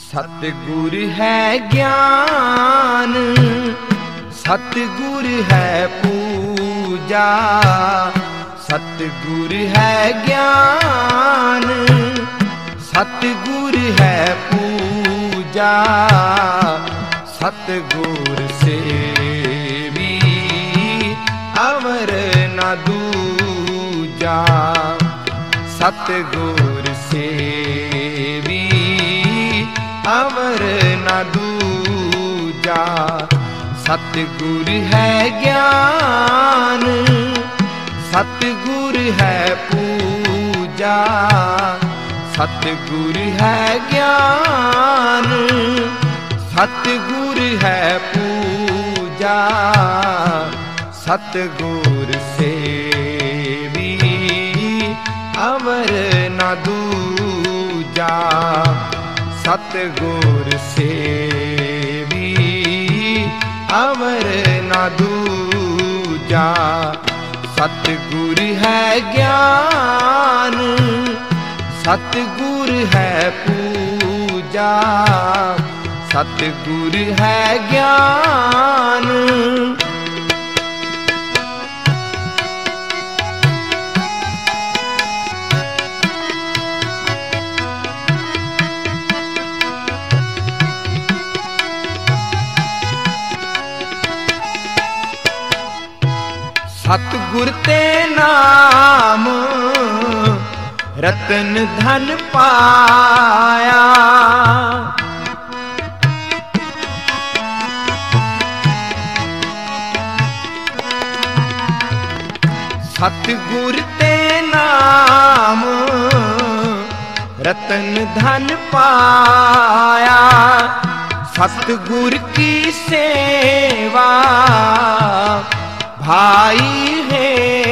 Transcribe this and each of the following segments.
सतगुर है ज्ञान, सतगुर है पूजा। सतगुर है ज्ञान, सतगुर है पूजा। सतगुर से भी अवर न दूजा। सतगुर से भी अवर न दूजा। सतगुर है ज्ञान, सतगुर है पूजा। सतगुर है ज्ञान, सतगुर है पूजा। सतगुर से भी अवर न दूजा। सतगुर से भी अवर न दूजा। सतगुर है ज्ञान, सतगुर है पूजा। सतगुर है ज्ञान, सतगुर ते नाम रतन धन पाया। सतगुर ते नाम रतन धन पाया। सतगुर की सेवा भाई है।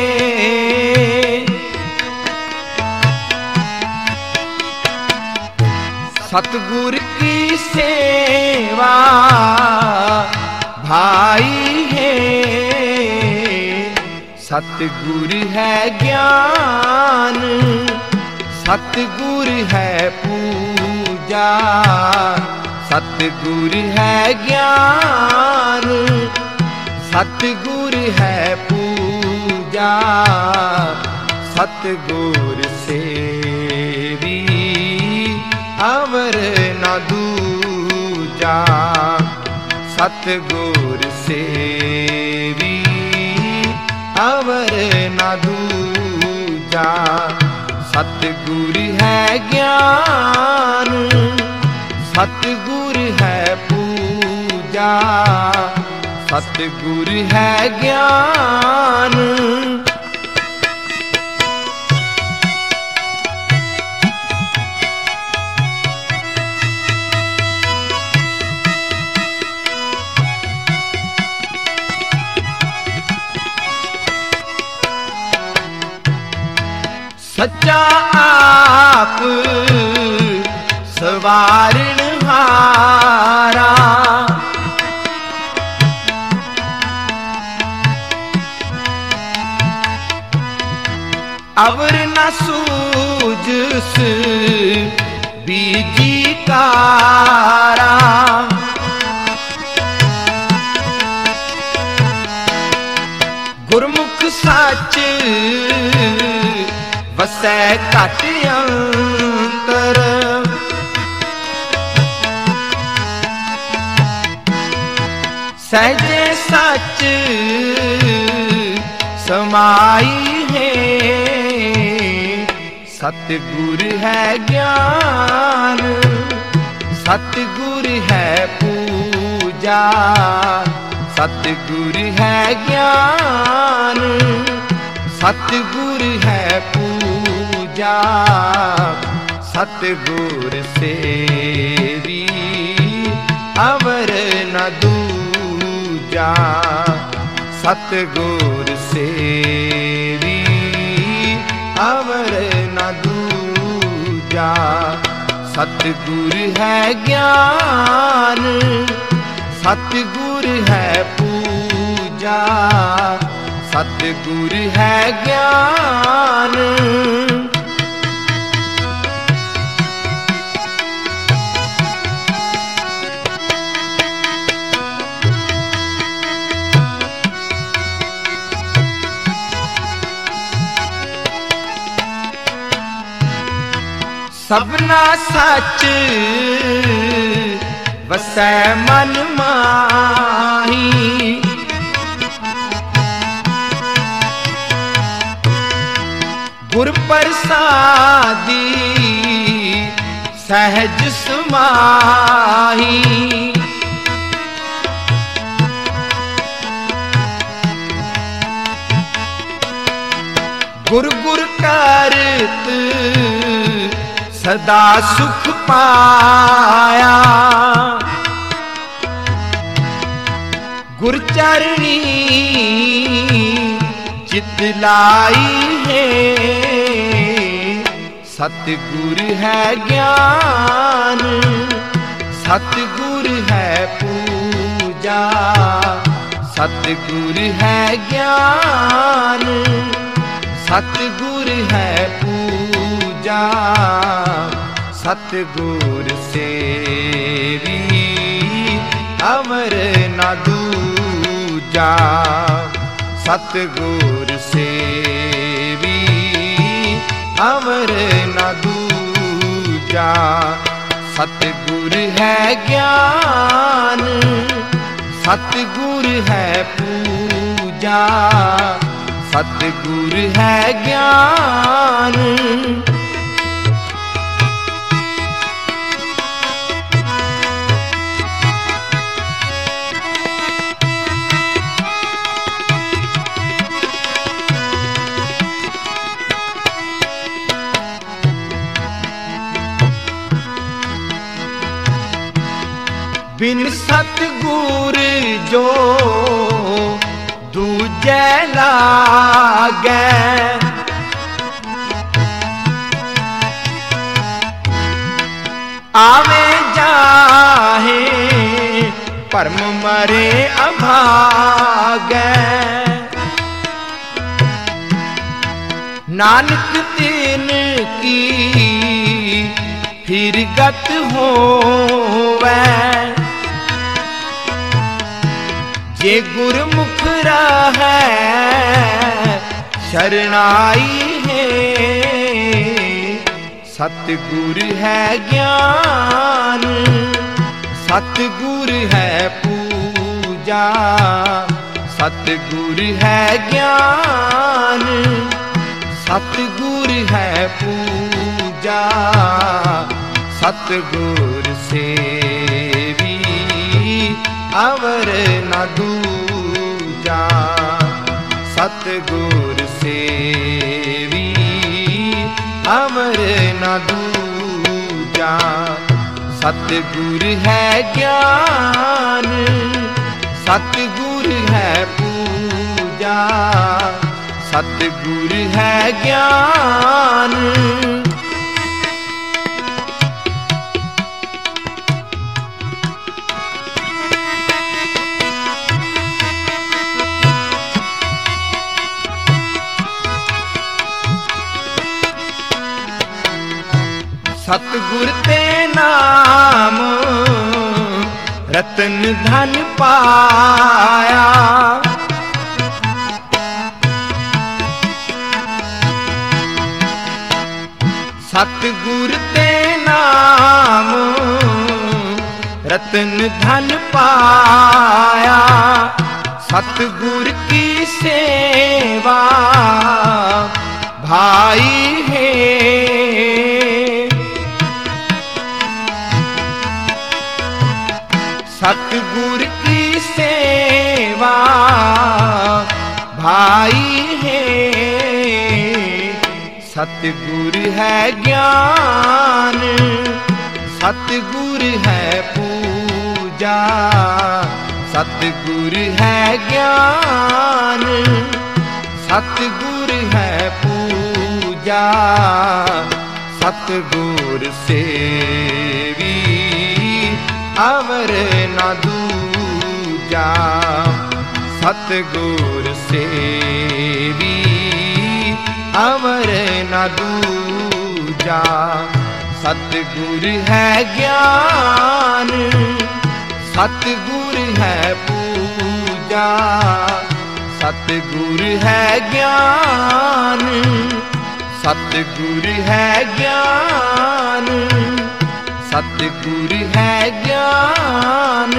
सतगुर की सेवा भाई है। सतगुर है ज्ञान, सतगुर है पूजा। सतगुर है ज्ञान, सतगुर है पूजा। सतगुर से भी अवर न दूजा। सतगुर से भी अवर न दूजा। सतगुर है ज्ञान, सतगुर है पूजा। सतगुर है ज्ञान, सच्चा आप सवारण हारा। अवर न सूझस बीजी कारा। गुरमुख सच वसै घट अंतर। सहजे सच समाई है। सतगुर है ज्ञान, सतगुर है पूजा। सतगुर है ज्ञान, सतगुर है पूजा। सतगुर से भी अवर न दूजा। सतगुर से भी अवर न दूजा। सतगुर है ज्ञान, सतगुर है पूजा। सतगुर है ज्ञान, सबना सच वसै मन माही। गुर प्रसादी सहज समाही। गुर गुर करत सदा सुख पाया। गुर चरणी चित लाई है। सतगुर है ज्ञान सतगुर है पूजा। सतगुर है ज्ञान सतगुर है पूजा। सतगुर सेवी अमर न दूजा। सतगुर सेवी अमर न दूजा। सतगुर है ज्ञान सतगुर है पूजा। सतगुर है ज्ञान बिन सतगुर जो दूजे लागे। आवे जाहे परम मरे अभागे। नानक तीन की फिर गत होवे। जे गुरमुख है शरणाई है। सतगुर है ज्ञान सतगुर है पूजा। सतगुर है ज्ञान सतगुर है पूजा। सतगुर सेवी अवर न दूजा। सतगुर सेवी अवर न दूजा। सतगुर है ज्ञान सतगुर है पूजा। सतगुर है ज्ञान सतगुर ते नाम रतन धन पाया। सतगुर ते नाम रतन धन पाया। सतगुर की सेवा भाई है। सतगुर की सेवा भाई है। सतगुर है ज्ञान सतगुर है पूजा। सतगुर है ज्ञान सतगुर है पूजा। सतगुर सेवी अवर न दूजा। सतगुर सेवी अवर न दूजा। सतगुर है ज्ञान सतगुर है पूजा। सतगुर है ज्ञान सतगुर है ज्ञान, सतगुर है ज्ञान,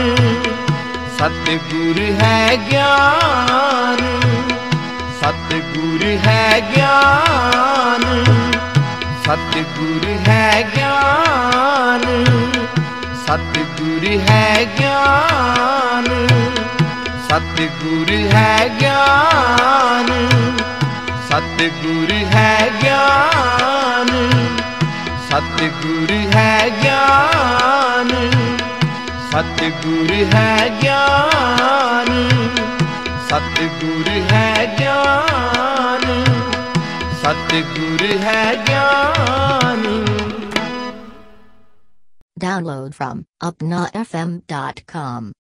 सतगुर है ज्ञान, सतगुर है ज्ञान, सतगुर है ज्ञान, सतगुर है ज्ञान, सतगुर है ज्ञान, सतगुर है ज्ञान, सतगुर है ज्ञान, सतगुर है ज्ञान, सतगुर है ज्ञान, सतगुर है ज्ञान। Download from upnafm.com.